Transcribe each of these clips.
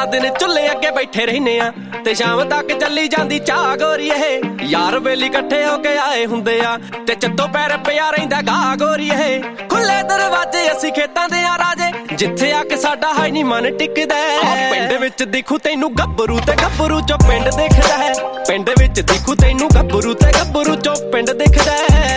दिन चुल्हे अगे बैठे रहने आ ते शाम तक चली जांदी चाह गोरी ए यार बेली कट्ठे होके आए हुंदे आ ते चत्तो पैर पिया रहिंदा गा गोरी ए खुले दरवाजे असी खेतां दे आ राजे जिथे आके साडा हाई नी मन टिकदा पिंड विच दिखू तैनू गब्बरू ते गब्बरू चो पिंड दिखदा है पिंड विच दिखू तैनू गब्बरू ते गब्बरू चो पिंड दिखदा है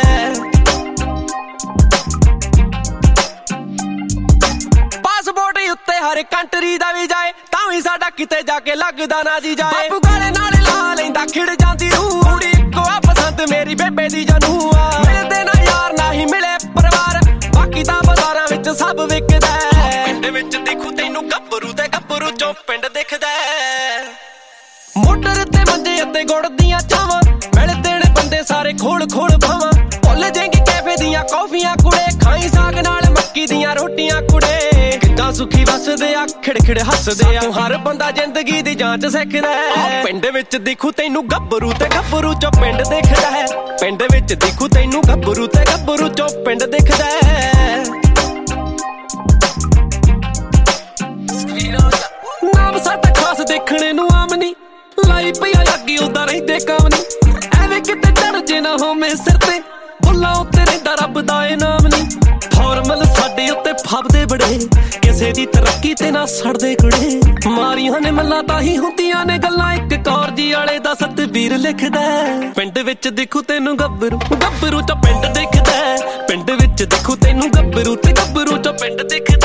उत्ते हर कंट्री दा भी जाए तां भी साडा किते जाके लगदा ना जी जाए बापू गाले नाल ला लैंदा खिड़ जांदी रूह कुड़ी इक्को आ पसंद मेरी बेबे दी जानू आ मिलदे ना यार ना ही मिले परिवार बाकी तां बाजारां विच सब विकदा पिंड विच देखू तैनू गब्बरू ते गब्बरू चों पिंड दिखदा मोटर ते मंजे उत्ते गुड़ दियां चावां मिलदे ने बंदे सारे खोल खोल भावां भुल जाएंगे कैफे दियां कॉफियां कुड़े खाई साग नाल मक्की दियां रोटियां कुड़े सुखी वसदे आ खिड़ हसदे आ हर बंदा जिंदगी दी जांच सिखदा है पिंड विच दिखू तैनू गब्बरू ते गब्बरू चो पिंड दिखदा है पिंड विच दिखू तैनू गब्बरू ते गब्बरू चो पिंड दिखदा है नाम साडा खास देखणे नू आम नी लाई पिया लगी उदा रहिंदे काम नी एवें किते चढ़ जे ना होवे सिर ते बुल्लां उत्ते रहिंदा रब दा इनाम नी फॉर्मल साडे उत्ते फबदे बड़े किसे दी तरक्की ते ना सड़दे कुड़े मारियां ने मल्लां ताही हुंदियां ने गल्लां इक कौर जी वाले दा सतबीर लिखदा पिंड विच दिखू तैनू गब्बरू गब्बरू चो पिंड दिखदा पिंड विच दिखू तैनू गब्बरू ते गब्बरू चो पिंड दिखदा